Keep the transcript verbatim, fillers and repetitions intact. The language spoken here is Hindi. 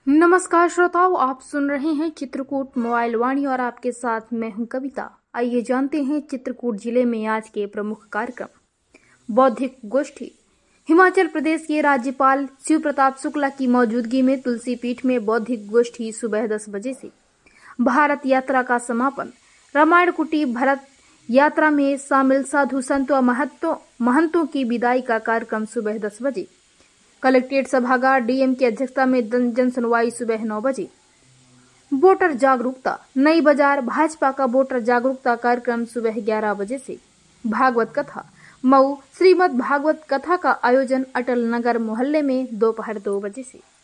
नमस्कार श्रोताओं, आप सुन रहे हैं चित्रकूट मोबाइल वाणी और आपके साथ मैं हूं कविता। आइए जानते हैं चित्रकूट जिले में आज के प्रमुख कार्यक्रम। बौद्धिक गोष्ठी। हिमाचल प्रदेश के राज्यपाल शिव प्रताप शुक्ला की मौजूदगी में तुलसी पीठ में बौद्धिक गोष्ठी सुबह दस बजे से। भारत यात्रा का समापन। रामायण कुटी भरत यात्रा में शामिल साधु संतों महंतों महंतों की विदाई का कार्यक्रम सुबह दस बजे। कलेक्ट्रेट सभागार डीएम की अध्यक्षता में जन सुनवाई सुबह नौ बजे। वोटर जागरूकता। नई बाजार भाजपा का वोटर जागरूकता कार्यक्रम सुबह ग्यारह बजे से। भागवत कथा। मऊ श्रीमद् भागवत कथा का आयोजन अटल नगर मोहल्ले में दोपहर दो बजे से।